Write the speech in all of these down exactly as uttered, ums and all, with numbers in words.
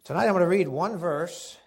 Tonight I'm going to read one verse.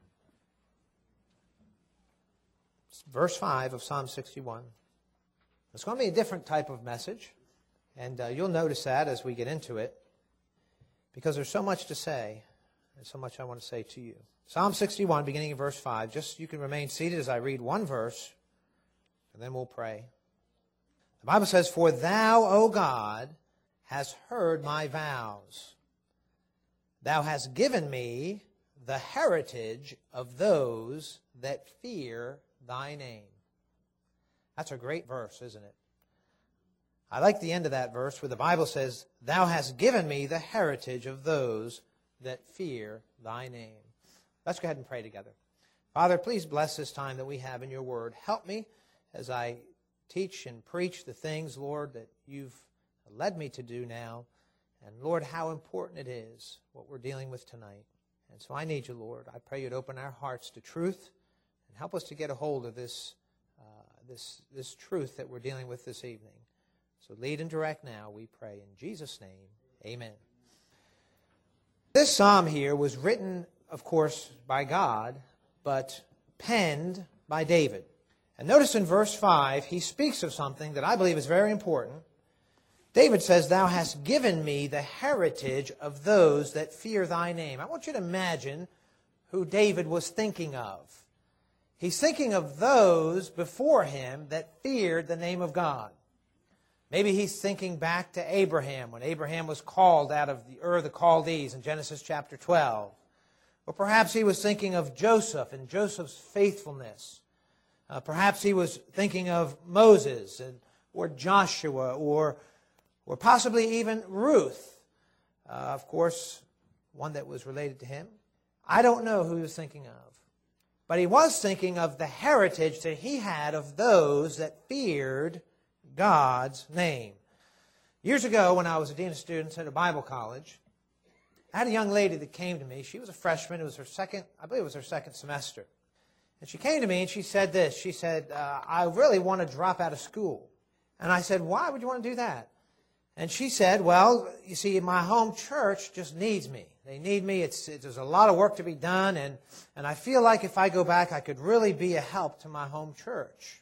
It's verse five of Psalm sixty-one. It's going to be a different type of message, and uh, you'll notice that as we get into it, because there's so much to say, and so much I want to say to you. Psalm sixty-one, beginning in verse five. Just you can remain seated as I read one verse, and then we'll pray. The Bible says, "For thou, O God, hast heard my vows. Thou hast given me the heritage of those that fear thy name." That's a great verse, isn't it? I like the end of that verse where the Bible says, "Thou hast given me the heritage of those that fear thy name." Let's go ahead and pray together. Father, please bless this time that we have in your word. Help me as I teach and preach the things, Lord, that you've led me to do now. And Lord, how important it is what we're dealing with tonight. And so I need you, Lord. I pray you'd open our hearts to truth and help us to get a hold of this, uh, this, this truth that we're dealing with this evening. So lead and direct now, we pray. In Jesus' name, amen. This psalm here was written, of course, by God, but penned by David. And notice in verse five, he speaks of something that I believe is very important. David says, "Thou hast given me the heritage of those that fear thy name." I want you to imagine who David was thinking of. He's thinking of those before him that feared the name of God. Maybe he's thinking back to Abraham, when Abraham was called out of the Ur of the Chaldees in Genesis chapter twelve. Or perhaps he was thinking of Joseph and Joseph's faithfulness. Uh, perhaps he was thinking of Moses and, or Joshua or Or possibly even Ruth, uh, of course, one that was related to him. I don't know who he was thinking of. But he was thinking of the heritage that he had of those that feared God's name. Years ago, when I was a dean of students at a Bible college, I had a young lady that came to me. She was a freshman. It was her second, I believe it was her second semester. And she came to me and she said this. She said, uh, "I really want to drop out of school." And I said, "Why would you want to do that?" And she said, "Well, you see, my home church just needs me. They need me. It's, it, there's a lot of work to be done, and, and I feel like if I go back, I could really be a help to my home church."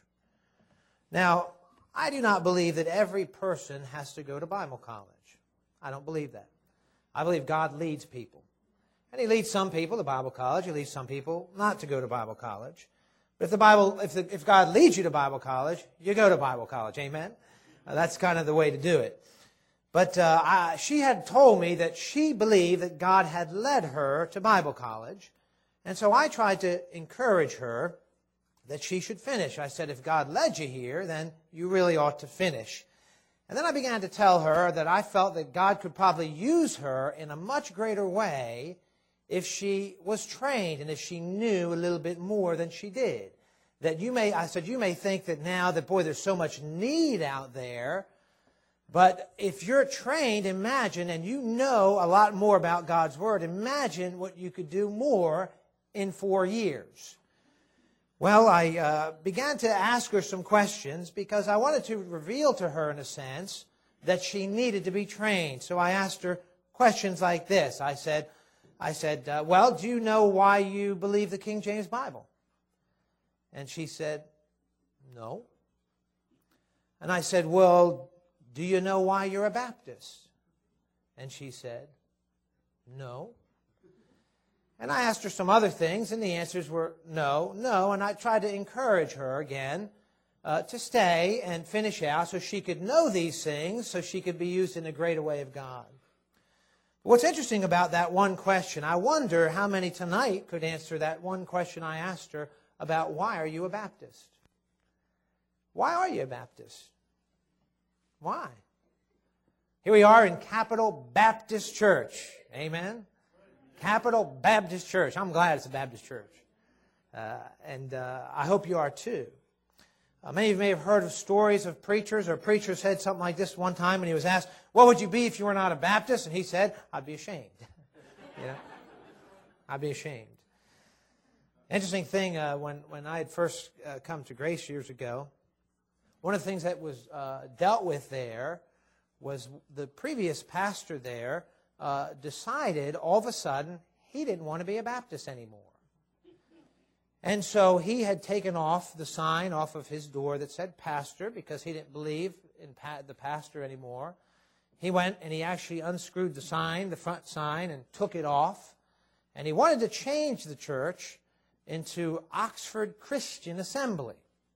Now, I do not believe that every person has to go to Bible college. I don't believe that. I believe God leads people. And He leads some people to Bible college. He leads some people not to go to Bible college. But if the Bible, if, the, if God leads you to Bible college, you go to Bible college. Amen? Uh, that's kind of the way to do it. But uh, I, she had told me that she believed that God had led her to Bible college. And so I tried to encourage her that she should finish. I said, if God led you here, then you really ought to finish. And then I began to tell her that I felt that God could probably use her in a much greater way if she was trained and if she knew a little bit more than she did. That you may, I said, you may think that now that, boy, there's so much need out there. But if you're trained, imagine, and you know a lot more about God's Word, imagine what you could do more in four years. Well, I uh, began to ask her some questions because I wanted to reveal to her, in a sense, that she needed to be trained. So I asked her questions like this. I said, I said, uh, well, do you know why you believe the King James Bible? And she said, no. And I said, well, do you know why you're a Baptist? And she said, no. And I asked her some other things, and the answers were no, no. And I tried to encourage her again uh, to stay and finish out so she could know these things, so she could be used in a greater way of God. What's interesting about that one question, I wonder how many tonight could answer that one question I asked her about why are you a Baptist? Why are you a Baptist? Why? Here we are in Capital Baptist Church. Amen? Capital Baptist Church. I'm glad it's a Baptist church. Uh, and uh, I hope you are too. Uh, many of you may have heard of stories of preachers, or a preacher said something like this one time when he was asked, what would you be if you were not a Baptist? And he said, I'd be ashamed. You know? I'd be ashamed. Interesting thing, uh, when, when I had first uh, come to Grace years ago, one of the things that was uh, dealt with there was the previous pastor there uh, decided all of a sudden he didn't want to be a Baptist anymore. And so he had taken off the sign off of his door that said pastor because he didn't believe in pa- the pastor anymore. He went and he actually unscrewed the sign, the front sign, and took it off. And he wanted to change the church into Oxford Christian Assembly.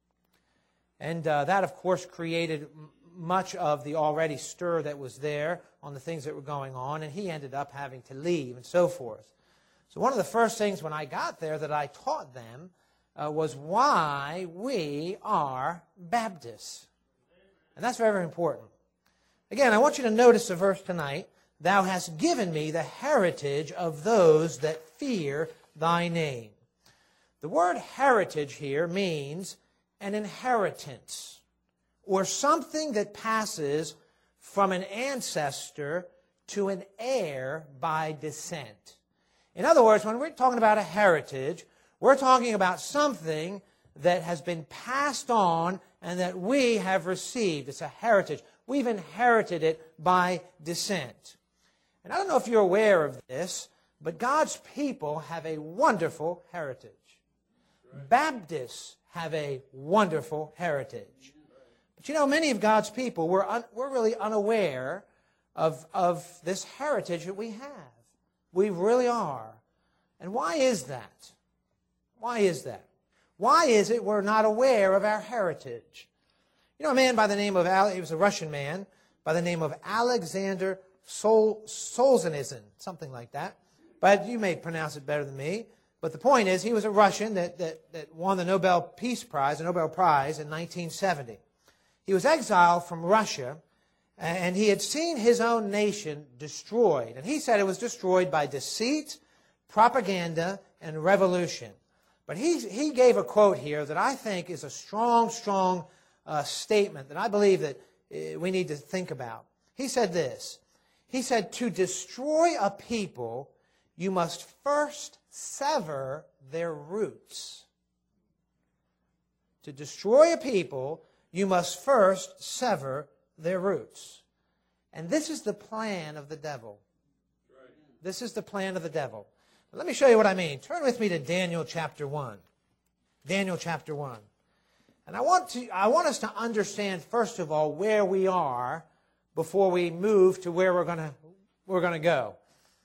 And uh, that, of course, created m- much of the already stir that was there on the things that were going on. And he ended up having to leave and so forth. So one of the first things when I got there that I taught them uh, was why we are Baptists. And that's very, very important. Again, I want you to notice the verse tonight. Thou hast given me the heritage of those that fear thy name. The word heritage here means an inheritance or something that passes from an ancestor to an heir by descent. In other words, when we're talking about a heritage, we're talking about something that has been passed on and that we have received. It's a heritage. We've inherited it by descent. And I don't know if you're aware of this, but God's people have a wonderful heritage. Right. Baptists have a wonderful heritage. But you know, many of God's people, we're, un, we're really unaware of, of this heritage that we have. We really are. And why is that? Why is that? Why is it we're not aware of our heritage? You know, a man by the name of, he was a Russian man, by the name of Alexander Sol, Solzhenitsyn, something like that. But you may pronounce it better than me. But the point is, he was a Russian that, that, that won the Nobel Peace Prize, the Nobel Prize in nineteen seventy. He was exiled from Russia, and he had seen his own nation destroyed. And he said it was destroyed by deceit, propaganda, and revolution. But he, he gave a quote here that I think is a strong, strong uh, statement that I believe that uh, we need to think about. He said this. He said, to destroy a people, you must first sever their roots. To destroy a people, you must first sever their roots. And this is the plan of the devil. This is the plan of the devil. Let me show you what I mean. Turn with me to Daniel chapter one. Daniel chapter one. And I want to I want us to understand, first of all, where we are before we move to where we're going to we're going to go.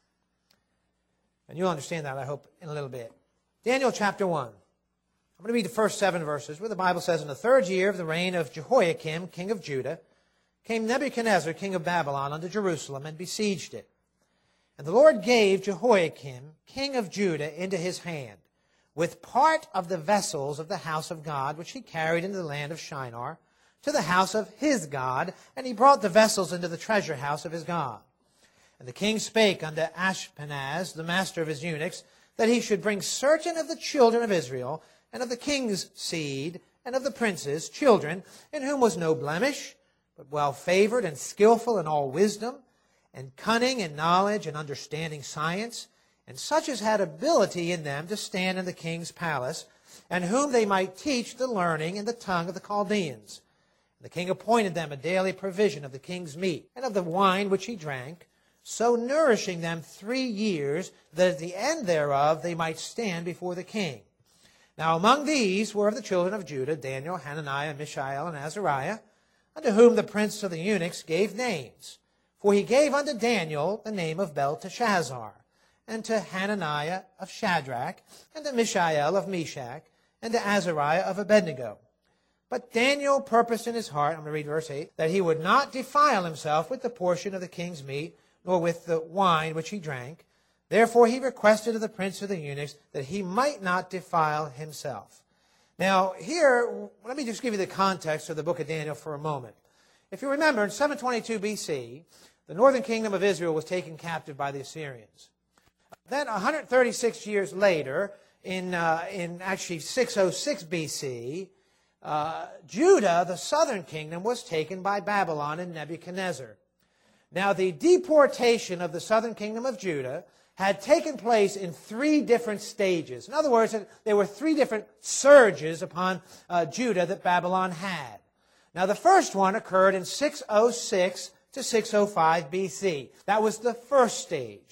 And you'll understand that, I hope, in a little bit. Daniel chapter one. I'm going to read the first seven verses where the Bible says, in the third year of the reign of Jehoiakim, king of Judah, came Nebuchadnezzar, king of Babylon, unto Jerusalem, and besieged it. And the Lord gave Jehoiakim, king of Judah, into his hand, with part of the vessels of the house of God, which he carried into the land of Shinar, to the house of his God, and he brought the vessels into the treasure house of his God. And the king spake unto Ashpenaz, the master of his eunuchs, that he should bring certain of the children of Israel, and of the king's seed, and of the princes, children, in whom was no blemish, but well favored and skillful in all wisdom, and cunning and knowledge and understanding science, and such as had ability in them to stand in the king's palace, and whom they might teach the learning and the tongue of the Chaldeans. And the king appointed them a daily provision of the king's meat, and of the wine which he drank, so nourishing them three years, that at the end thereof they might stand before the king. Now among these were of the children of Judah, Daniel, Hananiah, Mishael, and Azariah, unto whom the prince of the eunuchs gave names. For he gave unto Daniel the name of Belteshazzar, and to Hananiah of Shadrach, and to Mishael of Meshach, and to Azariah of Abednego. But Daniel purposed in his heart, I'm going to read verse eight, that he would not defile himself with the portion of the king's meat, nor with the wine which he drank. Therefore he requested of the prince of the eunuchs that he might not defile himself. Now here, let me just give you the context of the book of Daniel for a moment. If you remember, in seven twenty-two B C, the northern kingdom of Israel was taken captive by the Assyrians. Then one hundred thirty-six years later, in, uh, in actually six oh six B C, uh, Judah, the southern kingdom, was taken by Babylon and Nebuchadnezzar. Now, the deportation of the southern kingdom of Judah had taken place in three different stages. In other words, there were three different surges upon uh, Judah that Babylon had. Now, the first one occurred in six oh six to six oh five B C. That was the first stage.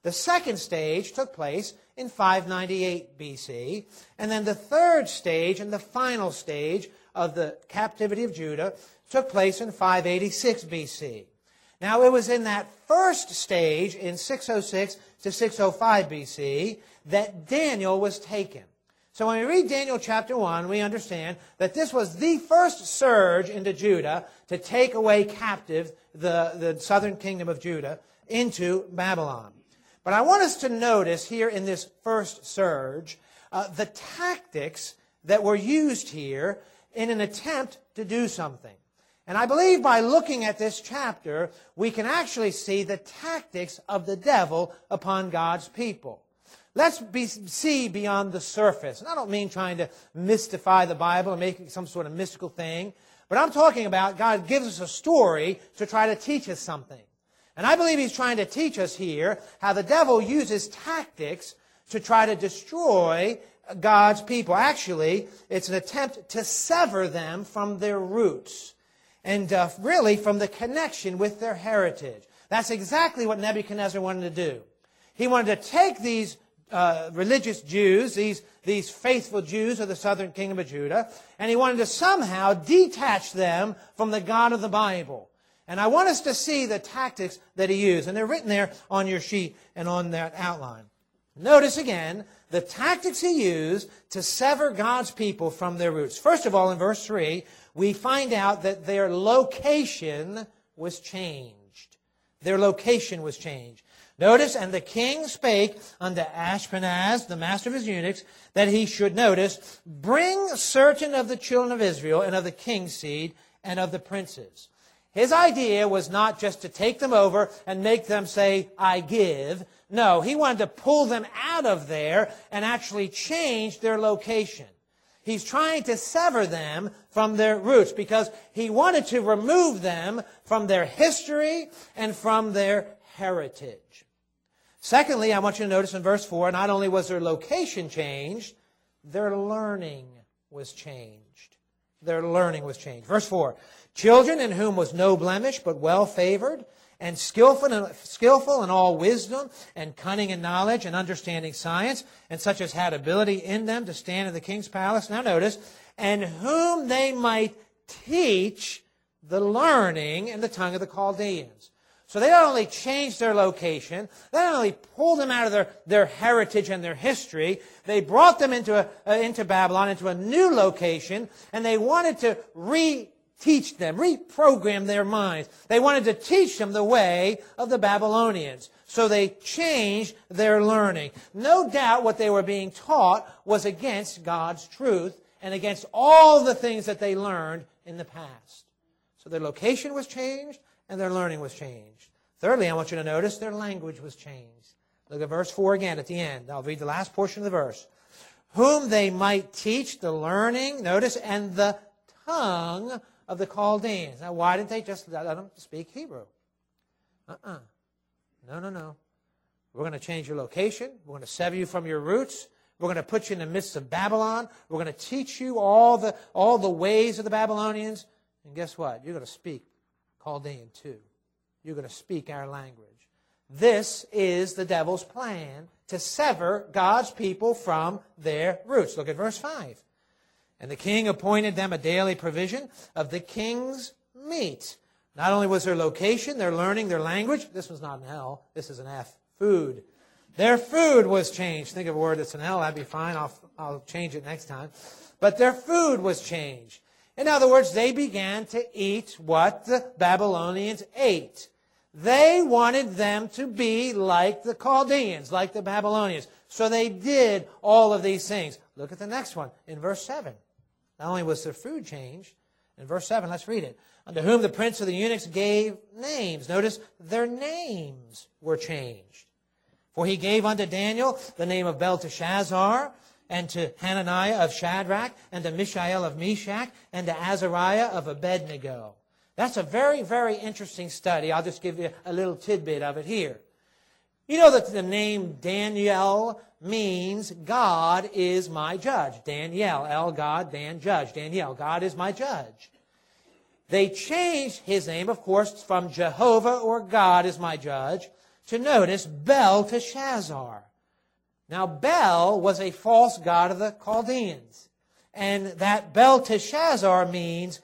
The second stage took place in five ninety-eight B C, and then the third stage and the final stage of the captivity of Judah took place in five eighty-six B C. Now, it was in that first stage, in six oh six to six oh five B C, that Daniel was taken. So when we read Daniel chapter one, we understand that this was the first surge into Judah to take away captive the, the southern kingdom of Judah into Babylon. But I want us to notice here in this first surge uh, the tactics that were used here in an attempt to do something. And I believe by looking at this chapter, we can actually see the tactics of the devil upon God's people. Let's be, see beyond the surface. And I don't mean trying to mystify the Bible and make it some sort of mystical thing. But I'm talking about God gives us a story to try to teach us something. And I believe He's trying to teach us here how the devil uses tactics to try to destroy God's people. Actually, it's an attempt to sever them from their roots and uh, really from the connection with their heritage. That's exactly what Nebuchadnezzar wanted to do. He wanted to take these uh, religious Jews, these, these faithful Jews of the southern kingdom of Judah, and he wanted to somehow detach them from the God of the Bible. And I want us to see the tactics that he used. And they're written there on your sheet and on that outline. Notice again the tactics he used to sever God's people from their roots. First of all, in verse three, we find out that their location was changed. Their location was changed. Notice, and the king spake unto Ashpenaz, the master of his eunuchs, that he should, notice, bring certain of the children of Israel and of the king's seed and of the princes. His idea was not just to take them over and make them say, I give. No, he wanted to pull them out of there and actually change their location. He's trying to sever them from their roots because he wanted to remove them from their history and from their heritage. Secondly, I want you to notice in verse four, not only was their location changed, their learning was changed. Their learning was changed. Verse four, children in whom was no blemish, but well favored, and skillful and skillful in all wisdom, and cunning in knowledge, and understanding science, and such as had ability in them to stand in the king's palace. Now notice, and whom they might teach the learning in the tongue of the Chaldeans. So they not only changed their location, they not only pulled them out of their, their heritage and their history, they brought them into, a, uh, into Babylon, into a new location, and they wanted to reteach them, reprogram their minds. They wanted to teach them the way of the Babylonians. So they changed their learning. No doubt what they were being taught was against God's truth and against all the things that they learned in the past. So their location was changed, and their learning was changed. Thirdly, I want you to notice their language was changed. Look at verse four again at the end. I'll read the last portion of the verse. Whom they might teach the learning, notice, and the tongue of the Chaldeans. Now, why didn't they just let them speak Hebrew? Uh-uh. No, no, no. We're going to change your location. We're going to sever you from your roots. We're going to put you in the midst of Babylon. We're going to teach you all the, all the ways of the Babylonians. And guess what? You're going to speak Chaldean too. You're going to speak our language. This is the devil's plan to sever God's people from their roots. Look at verse five. And the king appointed them a daily provision of the king's meat. Not only was their location, their learning, their language. This was not an L. This is an F. Food. Their food was changed. Think of a word that's an L. That'd be fine. I'll, I'll change it next time. But their food was changed. In other words, they began to eat what the Babylonians ate. They wanted them to be like the Chaldeans, like the Babylonians. So they did all of these things. Look at the next one in verse seven. Not only was their food changed, in verse seven, let's read it. Unto whom the prince of the eunuchs gave names. Notice, their names were changed. For he gave unto Daniel the name of Belteshazzar, and to Hananiah of Shadrach, and to Mishael of Meshach, and to Azariah of Abednego. That's a very, very interesting study. I'll just give you a little tidbit of it here. You know that the name Daniel means God is my judge. Daniel, El, God, Dan, judge. Daniel, God is my judge. They changed his name, of course, from Jehovah or God is my judge to notice Belteshazzar. Now, Bel was a false god of the Chaldeans. And that Belteshazzar means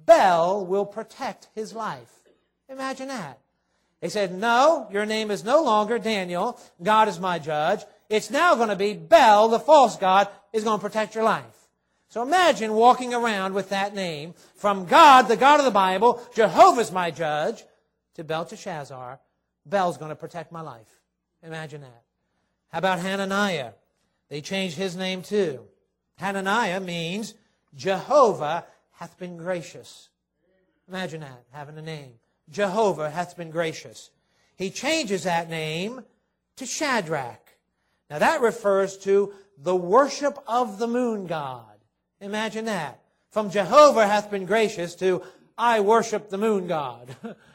Bel will protect his life. Imagine that. They said, no, your name is no longer Daniel. God is my judge. It's now going to be Bel, the false god, is going to protect your life. So imagine walking around with that name from God, the God of the Bible, Jehovah's my judge, to Belteshazzar. Bel's going to protect my life. Imagine that. How about Hananiah? They changed his name too. Hananiah means Jehovah hath been gracious. Imagine that, having a name. Jehovah hath been gracious. He changes that name to Shadrach. Now that refers to the worship of the moon god. Imagine that. From Jehovah hath been gracious to I worship the moon god.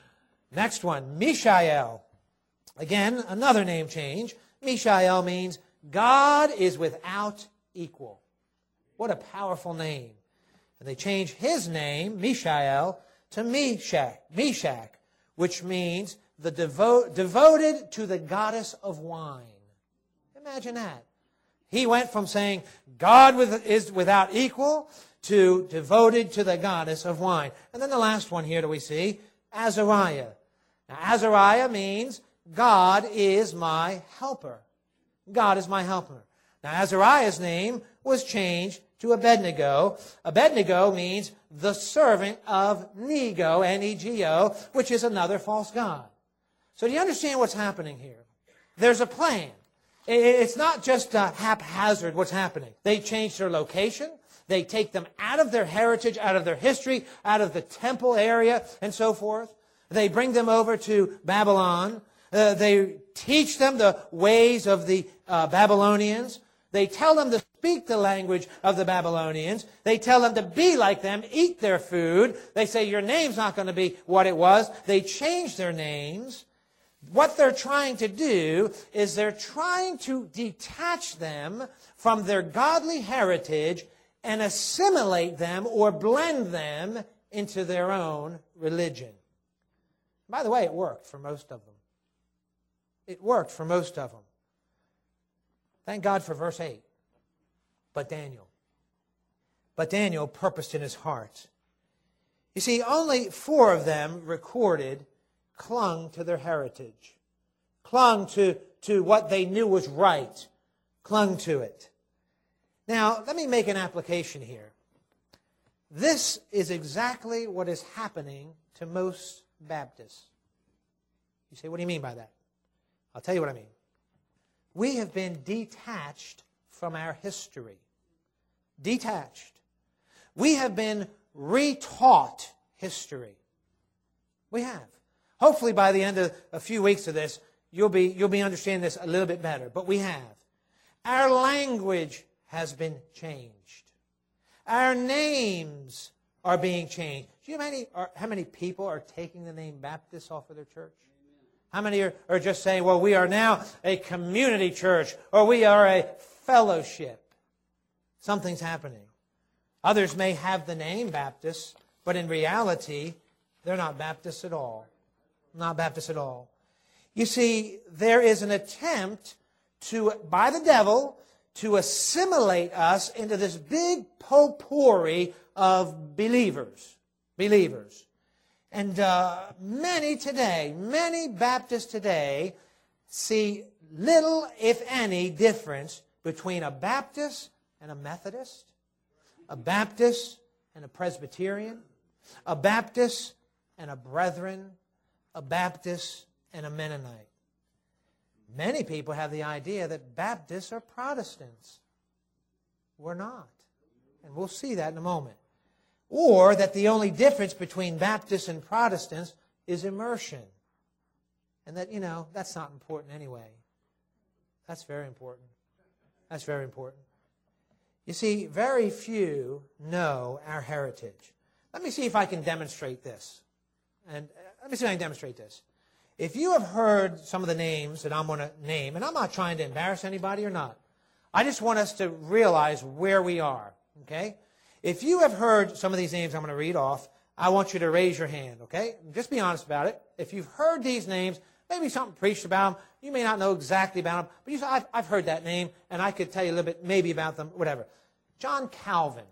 Next one, Mishael. Again, another name change. Mishael means God is without equal. What a powerful name. And they change his name, Mishael, to Meshach, Meshach, which means the devo- devoted to the goddess of wine. Imagine that. He went from saying God with, is without equal to devoted to the goddess of wine. And then the last one here that we see, Azariah. Now, Azariah means God is my helper. God is my helper. Now, Azariah's name was changed to Abednego. Abednego means the servant of Nego, N E G O, which is another false god. So do you understand what's happening here? There's a plan. It's not just uh, haphazard what's happening. They change their location. They take them out of their heritage, out of their history, out of the temple area, and so forth. They bring them over to Babylon. Uh, they teach them the ways of the uh, Babylonians. They tell them to speak the language of the Babylonians. They tell them to be like them, eat their food. They say your name's not going to be what it was. They change their names. What they're trying to do is they're trying to detach them from their godly heritage and assimilate them or blend them into their own religion. By the way, it worked for most of them. It worked for most of them. Thank God for verse eight. But Daniel. But Daniel purposed in his heart. You see, only four of them recorded clung to their heritage, clung to, to what they knew was right, clung to it. Now, let me make an application here. This is exactly what is happening to most Baptists. You say, what do you mean by that? I'll tell you what I mean. We have been detached from our history. Detached. We have been retaught history. We have. Hopefully by the end of a few weeks of this, you'll be, you'll be understanding this a little bit better. But we have. Our language has been changed. Our names are being changed. Do you know how many, are, how many people are taking the name Baptist off of their church? How many are, are just saying, well, we are now a community church, or we are a fellowship? Something's happening. Others may have the name Baptist, but in reality, they're not Baptists at all. Not Baptists at all. You see, there is an attempt to, by the devil, to assimilate us into this big potpourri of believers. Believers. And uh, many today, many Baptists today see little, if any, difference between a Baptist and a Methodist, a Baptist and a Presbyterian, a Baptist and a Brethren, a Baptist and a Mennonite. Many people have the idea that Baptists are Protestants. We're not. And we'll see that in a moment. Or that the only difference between Baptists and Protestants is immersion. And that, you know, that's not important anyway. That's very important. That's very important. You see, very few know our heritage. Let me see if I can demonstrate this. And uh, let me see if I can demonstrate this. If you have heard some of the names that I'm going to name, and I'm not trying to embarrass anybody or not, I just want us to realize where we are, okay? If you have heard some of these names I'm going to read off, I want you to raise your hand, okay? Just be honest about it. If you've heard these names, Maybe something preached about them. You may not know exactly about them, but you say, I've, I've heard that name, and I could tell you a little bit maybe about them, whatever. John Calvin.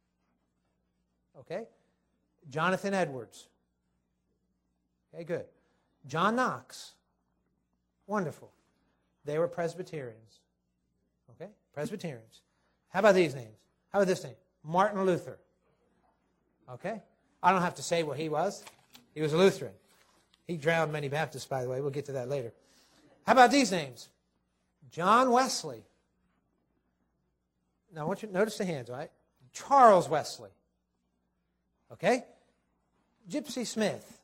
Okay? Jonathan Edwards. Okay, good. John Knox. Wonderful. They were Presbyterians. Okay? Presbyterians. How about these names? How about this name? Martin Luther. Okay? I don't have to say what he was. He was a Lutheran. He drowned many Baptists, by the way. We'll get to that later. How about these names? John Wesley. Now, I want you to notice the hands, all right? Charles Wesley. Okay? Gypsy Smith.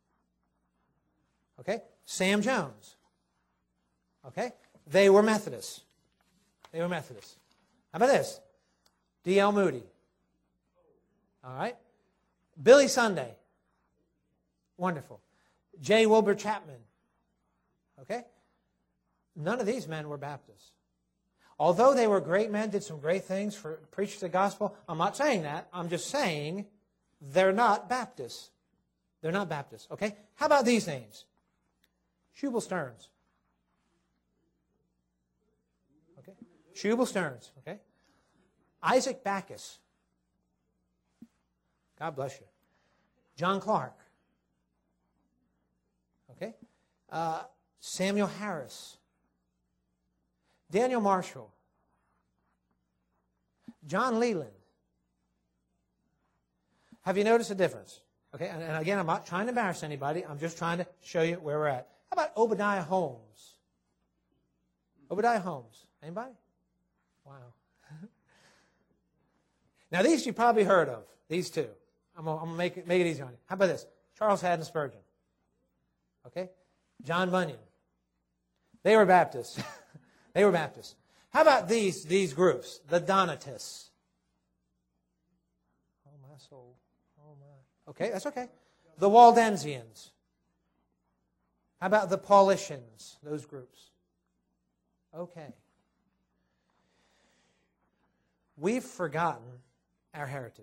Okay? Sam Jones. Okay? They were Methodists. They were Methodists. How about this? D L Moody. All right? Billy Sunday. Wonderful. J. Wilbur Chapman. Okay? None of these men were Baptists. Although they were great men, did some great things for preached the gospel, I'm not saying that. I'm just saying they're not Baptists. They're not Baptists. Okay? How about these names? Shubal Stearns. Okay? Shubal Stearns. Okay? Isaac Backus. God bless you. John Clark. Okay? Uh, Samuel Harris. Daniel Marshall. John Leland. Have you noticed a difference? Okay, and, and again, I'm not trying to embarrass anybody. I'm just trying to show you where we're at. How about Obadiah Holmes? Obadiah Holmes. Anybody? Wow. Now, these you probably heard of. These two. I'm going to make it, make it easy on you. How about this? Charles Haddon Spurgeon. Okay? John Bunyan. They were Baptists. They were Baptists. How about these, these groups? The Donatists. Oh, my soul. Oh, my. Okay, that's okay. The Waldensians. How about the Paulicians? Those groups. Okay. We've forgotten our heritage.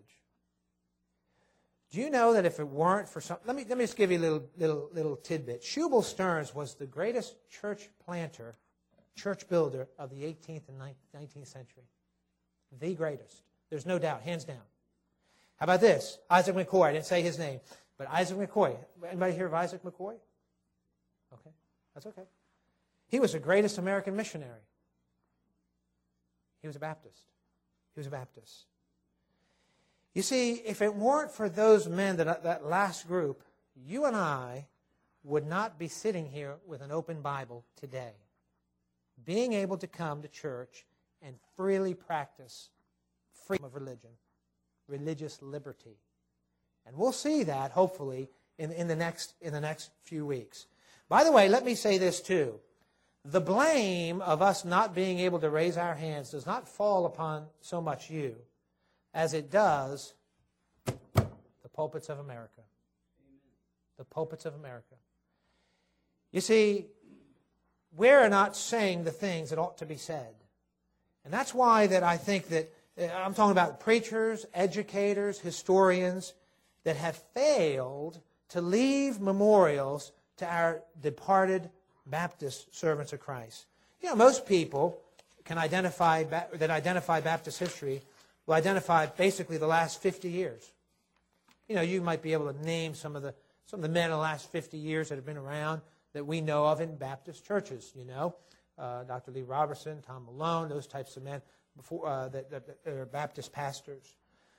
Do you know that if it weren't for some... Let me, let me just give you a little, little, little tidbit. Shubal Stearns was the greatest church planter, church builder of the eighteenth and nineteenth century. The greatest. There's no doubt, hands down. How about this? Isaac McCoy. I didn't say his name, but Isaac McCoy. Anybody hear of Isaac McCoy? Okay, that's okay. He was the greatest American missionary. He was a Baptist. He was a Baptist. You see, if it weren't for those men, that, that last group, you and I would not be sitting here with an open Bible today, being able to come to church and freely practice freedom of religion, religious liberty. And we'll see that, hopefully, in, in, the next, in the next few weeks. By the way, let me say this too. The blame of us not being able to raise our hands does not fall upon so much you as it does the pulpits of America. The pulpits of America. You see, we're not saying the things that ought to be said. And that's why that I think that, I'm talking about preachers, educators, historians, that have failed to leave memorials to our departed Baptist servants of Christ. You know, most people can identify, that identify Baptist history will identify basically the last fifty years. You know, you might be able to name some of the some of the men in the last fifty years that have been around that we know of in Baptist churches, you know. Uh, Doctor Lee Robertson, Tom Malone, those types of men before uh, that, that, that are Baptist pastors.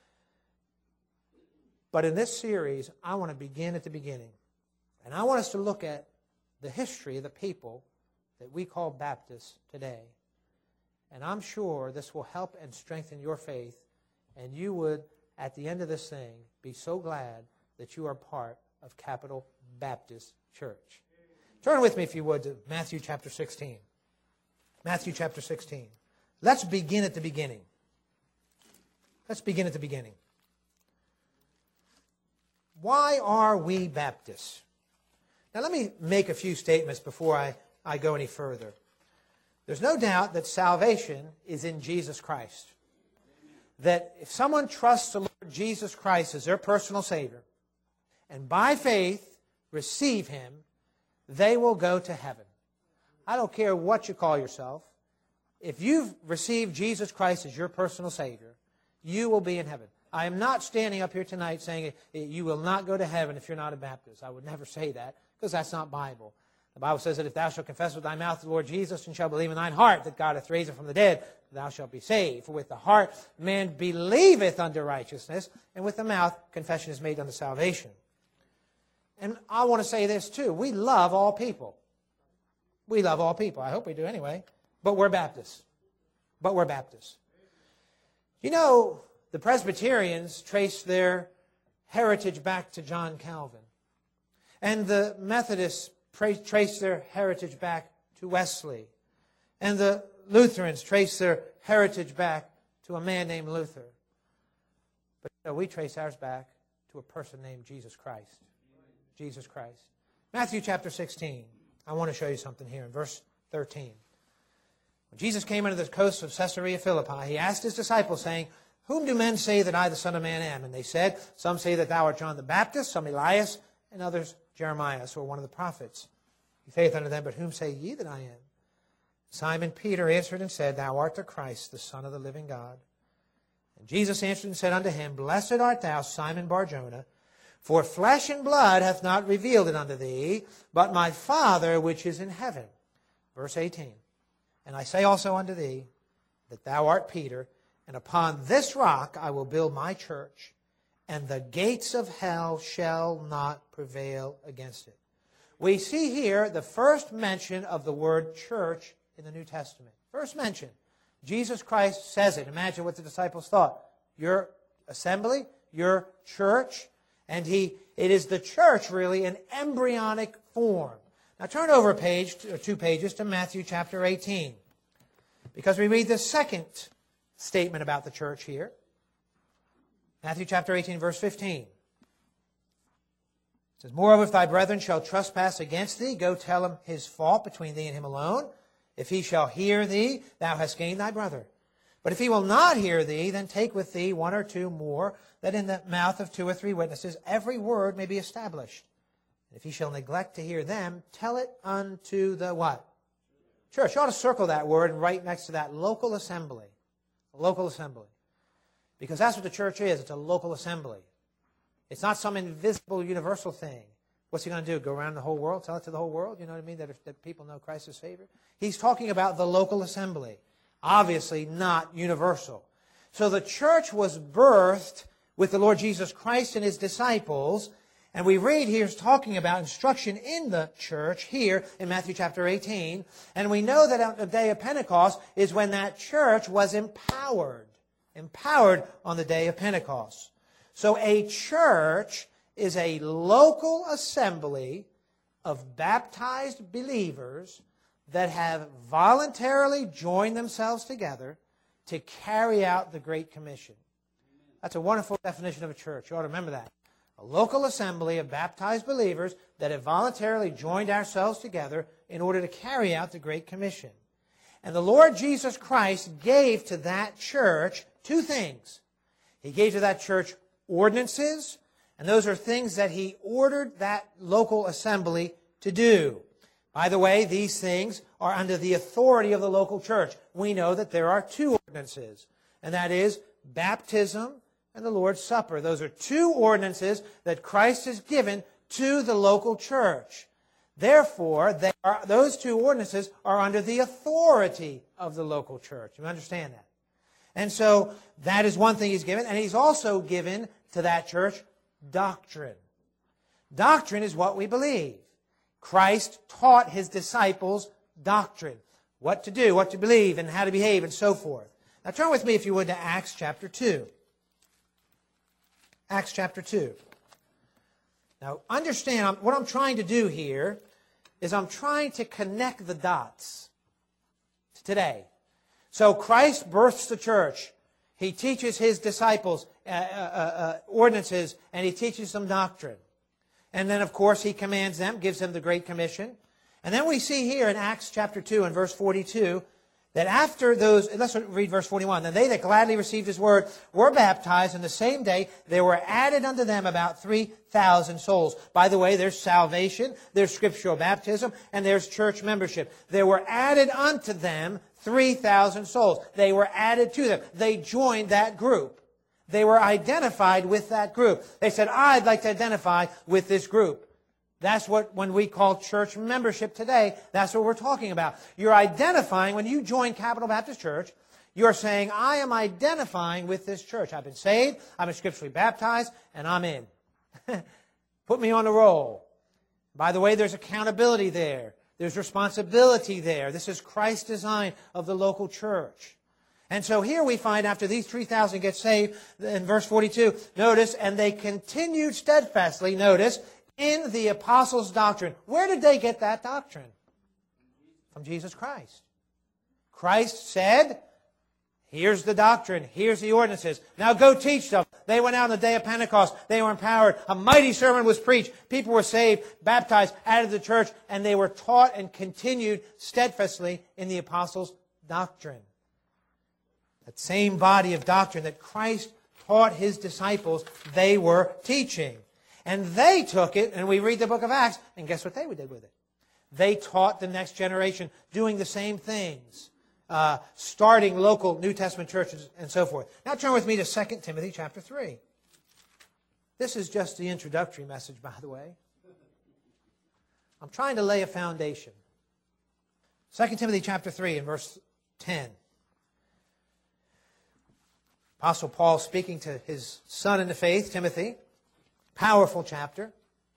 But in this series, I want to begin at the beginning. And I want us to look at the history of the people that we call Baptists today. And I'm sure this will help and strengthen your faith, and you would, at the end of this thing, be so glad that you are part of Capital Baptist Church. Turn with me, if you would, to Matthew chapter sixteen. Matthew chapter sixteen. Let's begin at the beginning. Let's begin at the beginning. Why are we Baptists? Now, let me make a few statements before I, I go any further. There's no doubt that salvation is in Jesus Christ. That if someone trusts the Lord Jesus Christ as their personal Savior, and by faith receive Him, they will go to heaven. I don't care what you call yourself. If you've received Jesus Christ as your personal Savior, you will be in heaven. I am not standing up here tonight saying you will not go to heaven if you're not a Baptist. I would never say that, because that's not Bible. The Bible says that if thou shalt confess with thy mouth the Lord Jesus and shalt believe in thine heart that God hath raised him from the dead, thou shalt be saved. For with the heart man believeth unto righteousness, and with the mouth confession is made unto salvation. And I want to say this too. We love all people. We love all people. I hope we do anyway. But we're Baptists. But we're Baptists. You know, the Presbyterians trace their heritage back to John Calvin. And the Methodists trace their heritage back to Wesley. And the Lutherans trace their heritage back to a man named Luther. But you know, we trace ours back to a person named Jesus Christ. Jesus Christ. Matthew chapter sixteen. I want to show you something here in verse thirteen. When Jesus came into the coast of Caesarea Philippi, he asked his disciples, saying, Whom do men say that I, the Son of Man, am? And they said, Some say that thou art John the Baptist, some Elias, and others Jeremiah, or one of the prophets. He saith unto them, But whom say ye that I am? Simon Peter answered and said, Thou art the Christ, the Son of the living God. And Jesus answered and said unto him, Blessed art thou, Simon Bar-Jonah, for flesh and blood hath not revealed it unto thee, but my Father which is in heaven. Verse eighteen. And I say also unto thee, that thou art Peter, and upon this rock I will build my church, and the gates of hell shall not prevail against it. We see here the first mention of the word church in the New Testament. First mention. Jesus Christ says it. Imagine what the disciples thought. Your assembly, your church, and he, it is the church really in embryonic form. Now turn over a page, or two pages, to Matthew chapter eighteen. Because we read the second statement about the church here. Matthew chapter eighteen, verse fifteen. It says, Moreover, if thy brethren shall trespass against thee, go tell him his fault between thee and him alone. If he shall hear thee, thou hast gained thy brother. But if he will not hear thee, then take with thee one or two more, that in the mouth of two or three witnesses every word may be established. And if he shall neglect to hear them, tell it unto the what? Church. You ought to circle that word and right next to that, local assembly. A local assembly. Because that's what the church is. It's a local assembly. It's not some invisible universal thing. What's he going to do? Go around the whole world? Tell it to the whole world? You know what I mean? That, if, that people know Christ as Savior? He's talking about the local assembly. Obviously not universal. So the church was birthed with the Lord Jesus Christ and his disciples. And we read here, he's talking about instruction in the church here in Matthew chapter eighteen. And we know that on the day of Pentecost is when that church was empowered. Empowered on the day of Pentecost. So a church is a local assembly of baptized believers that have voluntarily joined themselves together to carry out the Great Commission. That's a wonderful definition of a church. You ought to remember that. A local assembly of baptized believers that have voluntarily joined ourselves together in order to carry out the Great Commission. And the Lord Jesus Christ gave to that church two things. He gave to that church ordinances, and those are things that he ordered that local assembly to do. By the way, these things are under the authority of the local church. We know that there are two ordinances, and that is baptism and the Lord's Supper. Those are two ordinances that Christ has given to the local church. Therefore, they are, those two ordinances are under the authority of the local church. You understand that? And so that is one thing he's given, and he's also given to that church doctrine. Doctrine is what we believe. Christ taught his disciples doctrine. What to do, what to believe, and how to behave, and so forth. Now turn with me, if you would, to Acts chapter two. Acts chapter two. Now understand, what I'm trying to do here is I'm trying to connect the dots to today. So Christ births the church. He teaches his disciples uh, uh, uh, ordinances, and he teaches them doctrine. And then, of course, he commands them, gives them the Great Commission. And then we see here in Acts chapter two and verse forty-two that after those, let's read verse forty-one. And they that gladly received his word were baptized, and the same day there were added unto them about three thousand souls. By the way, there's salvation, there's scriptural baptism, and there's church membership. There were added unto them three thousand souls. They were added to them. They joined that group. They were identified with that group. They said, I'd like to identify with this group. That's what, when we call church membership today, that's what we're talking about. You're identifying, when you join Capital Baptist Church, you're saying, I am identifying with this church. I've been saved, I've been scripturally baptized, and I'm in. Put me on the roll. By the way, there's accountability there. There's responsibility there. This is Christ's design of the local church. And so here we find after these three thousand get saved, in verse forty-two, notice, and they continued steadfastly, notice, in the apostles' doctrine. Where did they get that doctrine? From Jesus Christ. Christ said, here's the doctrine, here's the ordinances. Now go teach them. They went out on the day of Pentecost. They were empowered. A mighty sermon was preached. People were saved, baptized, added to the church, and they were taught and continued steadfastly in the apostles' doctrine. That same body of doctrine that Christ taught his disciples, they were teaching. And they took it, and we read the book of Acts, and guess what they did with it? They taught the next generation, doing the same things, uh, starting local New Testament churches and so forth. Now turn with me to Second Timothy chapter three. This is just the introductory message, by the way. I'm trying to lay a foundation. Second Timothy chapter three and verse ten. Apostle Paul speaking to his son in the faith, Timothy. Powerful chapter.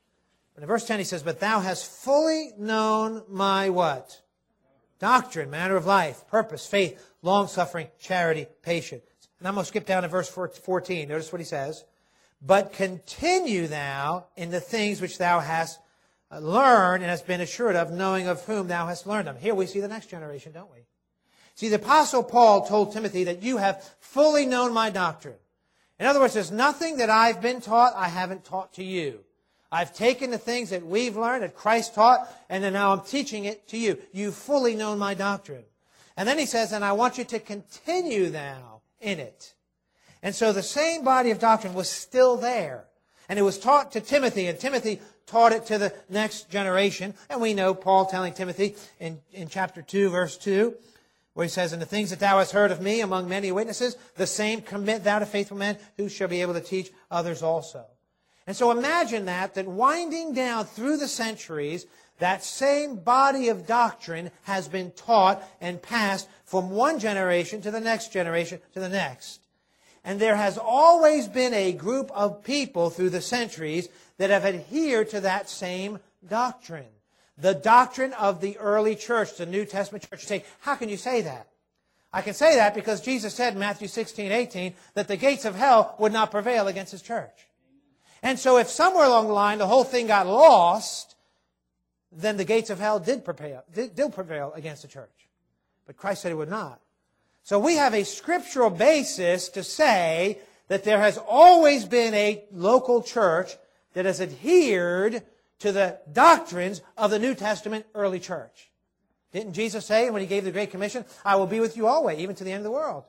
And in verse ten he says, but thou hast fully known my what? Doctrine, manner of life, purpose, faith, long-suffering, charity, patience. And I'm going to skip down to verse fourteen. Notice what he says. But continue thou in the things which thou hast learned and hast been assured of, knowing of whom thou hast learned them. Here we see the next generation, don't we? See, the Apostle Paul told Timothy that you have fully known my doctrine. In other words, there's nothing that I've been taught I haven't taught to you. I've taken the things that we've learned, that Christ taught, and then now I'm teaching it to you. You've fully known my doctrine. And then he says, and I want you to continue now in it. And so the same body of doctrine was still there. And it was taught to Timothy, and Timothy taught it to the next generation. And we know Paul telling Timothy in, in chapter two, verse two, where he says, and the things that thou hast heard of me among many witnesses, the same commit thou to faithful men, who shall be able to teach others also. And so imagine that, that winding down through the centuries, that same body of doctrine has been taught and passed from one generation to the next generation to the next. And there has always been a group of people through the centuries that have adhered to that same doctrine. The doctrine of the early church, the New Testament church. You say, how can you say that? I can say that because Jesus said in Matthew sixteen, eighteen that the gates of hell would not prevail against his church. And so if somewhere along the line the whole thing got lost, then the gates of hell did prevail, did, did prevail against the church. But Christ said it would not. So we have a scriptural basis to say that there has always been a local church that has adhered to the doctrines of the New Testament early church. Didn't Jesus say when he gave the Great Commission, I will be with you always, even to the end of the world?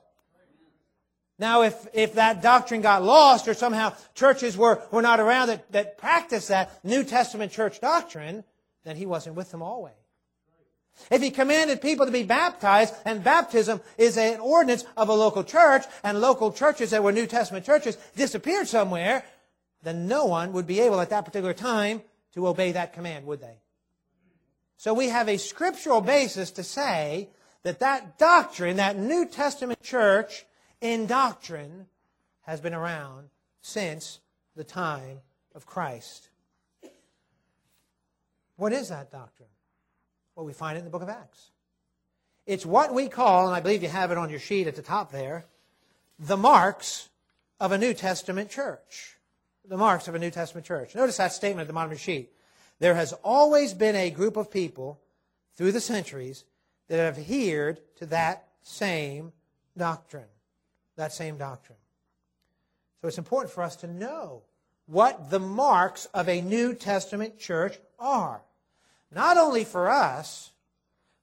Now, if, if that doctrine got lost or somehow churches were, were not around that, that practiced that New Testament church doctrine, then he wasn't with them always. If he commanded people to be baptized, and baptism is an ordinance of a local church, and local churches that were New Testament churches disappeared somewhere, then no one would be able at that particular time to obey that command, would they? So we have a scriptural basis to say that that doctrine, that New Testament church in doctrine, has been around since the time of Christ. What is that doctrine? Well, we find it in the book of Acts. It's what we call, and I believe you have it on your sheet at the top there, the marks of a New Testament church. The marks of a New Testament church. Notice that statement at the bottom of your sheet. There has always been a group of people through the centuries that have adhered to that same doctrine. That same doctrine. So it's important for us to know what the marks of a New Testament church are. Not only for us,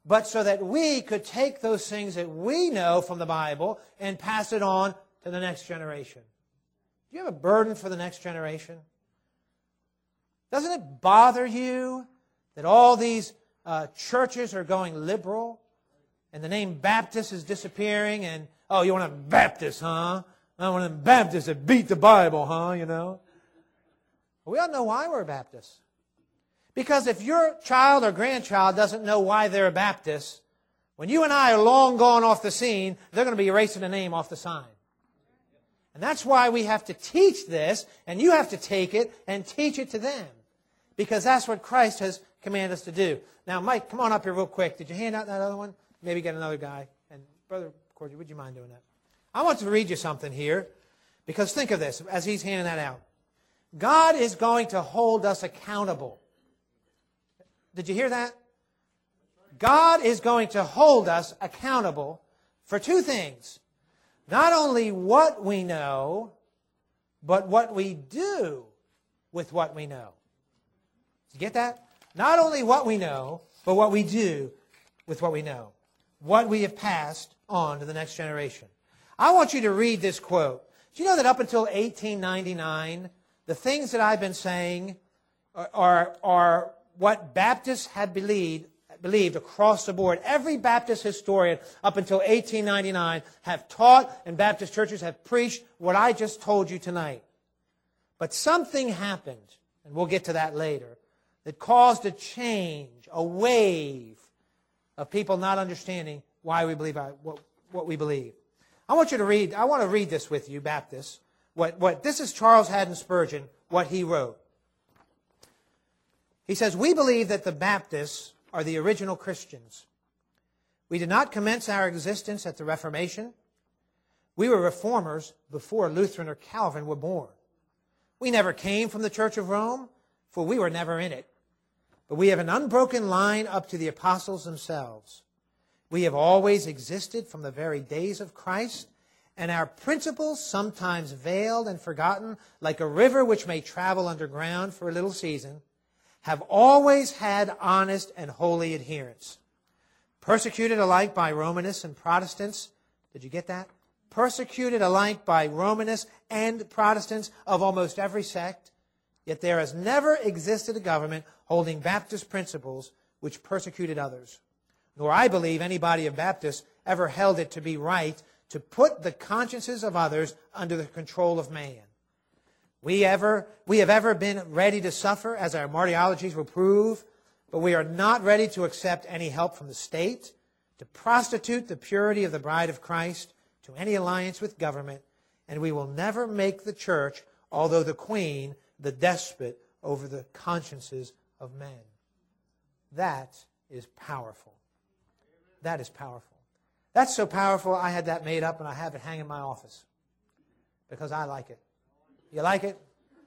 but so that we could take those things that we know from the Bible and pass it on to the next generation. Do you have a burden for the next generation? Doesn't it bother you that all these uh, churches are going liberal and the name Baptist is disappearing and, oh, you want a Baptist, huh? I want a Baptist that beat the Bible, huh, you know? We all know why we're Baptists. Because if your child or grandchild doesn't know why they're a Baptist, when you and I are long gone off the scene, they're going to be erasing the name off the sign. And that's why we have to teach this, and you have to take it and teach it to them. Because that's what Christ has commanded us to do. Now, Mike, come on up here real quick. Did you hand out that other one? Maybe get another guy. And Brother Cordy, would you mind doing that? I want to read you something here. Because think of this, as he's handing that out. God is going to hold us accountable. Did you hear that? God is going to hold us accountable for two things. Not only what we know, but what we do with what we know. Did you get that? Not only what we know, but what we do with what we know. What we have passed on to the next generation. I want you to read this quote. Do you know that up until eighteen ninety-nine, the things that I've been saying are, are, are what Baptists had believed, believed across the board. Every Baptist historian up until eighteen ninety-nine have taught and Baptist churches have preached what I just told you tonight. But something happened, and we'll get to that later, that caused a change, a wave of people not understanding why we believe what, what we believe. I want you to read, I want to read this with you, Baptists. What, what, this is Charles Haddon Spurgeon, what he wrote. He says, we believe that the Baptists are the original Christians. We did not commence our existence at the Reformation. We were reformers before Lutheran or Calvin were born. We never came from the Church of Rome, for we were never in it. But we have an unbroken line up to the apostles themselves. We have always existed from the very days of Christ, and our principles, sometimes veiled and forgotten, like a river which may travel underground for a little season, have always had honest and holy adherents. Persecuted alike by Romanists and Protestants. Did you get that? Persecuted alike by Romanists and Protestants of almost every sect. Yet there has never existed a government holding Baptist principles which persecuted others. Nor I believe any body of Baptists ever held it to be right to put the consciences of others under the control of man. We ever, we have ever been ready to suffer, as our martyrologies will prove, but we are not ready to accept any help from the state, to prostitute the purity of the bride of Christ to any alliance with government, and we will never make the church, although the queen, the despot over the consciences of men. That is powerful. That is powerful. That's so powerful, I had that made up and I have it hang in my office because I like it. You like it?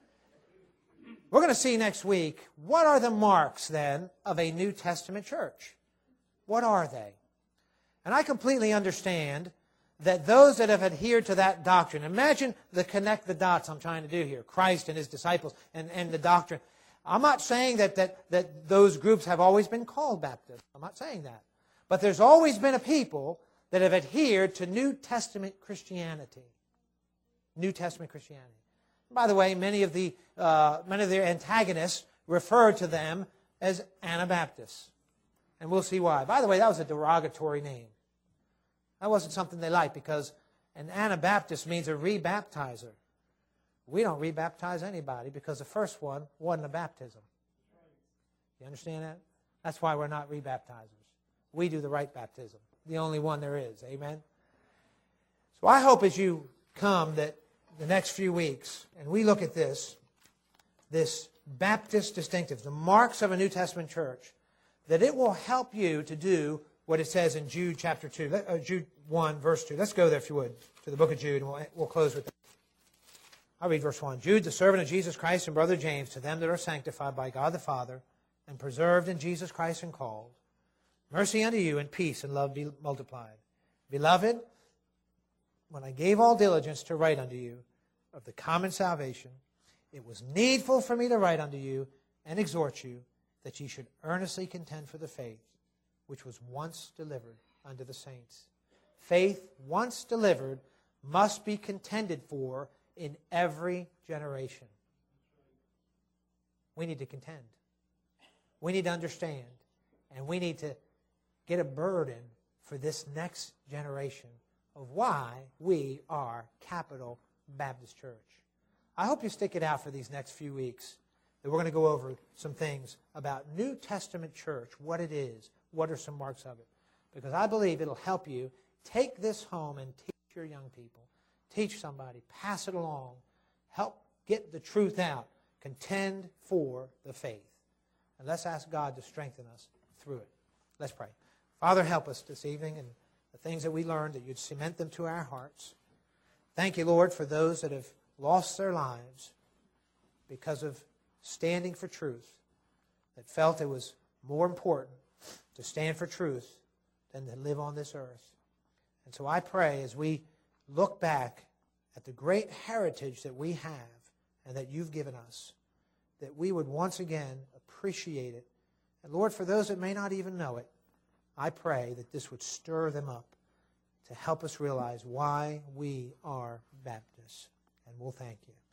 We're going to see next week, what are the marks then of a New Testament church? What are they? And I completely understand that those that have adhered to that doctrine, imagine the connect the dots I'm trying to do here, Christ and his disciples and, and the doctrine. I'm not saying that, that, that those groups have always been called Baptists. I'm not saying that. But there's always been a people that have adhered to New Testament Christianity. New Testament Christianity. By the way, many of the uh, many of their antagonists refer to them as Anabaptists. And we'll see why. By the way, that was a derogatory name. That wasn't something they liked because an Anabaptist means a rebaptizer. We don't rebaptize anybody because the first one wasn't a baptism. You understand that? That's why we're not rebaptizers. We do the right baptism, the only one there is. Amen? So I hope as you come that the next few weeks, and we look at this, this Baptist distinctive, the marks of a New Testament church, that it will help you to do what it says in Jude chapter two, uh, Jude one, verse two. Let's go there, if you would, to the book of Jude, and we'll, we'll close with that. I'll read verse one. Jude, the servant of Jesus Christ and brother James, to them that are sanctified by God the Father and preserved in Jesus Christ and called, mercy unto you and peace and love be multiplied. Beloved, when I gave all diligence to write unto you of the common salvation, it was needful for me to write unto you and exhort you that ye should earnestly contend for the faith which was once delivered unto the saints. Faith once delivered must be contended for in every generation. We need to contend. We need to understand. And we need to get a burden for this next generation of why we are Capital Baptist Church. I hope you stick it out for these next few weeks, that we're going to go over some things about New Testament church, what it is, what are some marks of it. Because I believe it'll help you take this home and teach your young people. Teach somebody. Pass it along. Help get the truth out. Contend for the faith. And let's ask God to strengthen us through it. Let's pray. Father, help us this evening, and the things that we learned, that you'd cement them to our hearts. Thank you, Lord, for those that have lost their lives because of standing for truth, that felt it was more important to stand for truth than to live on this earth. And so I pray, as we look back at the great heritage that we have and that you've given us, that we would once again appreciate it. And Lord, for those that may not even know it, I pray that this would stir them up to help us realize why we are Baptists. And we'll thank you.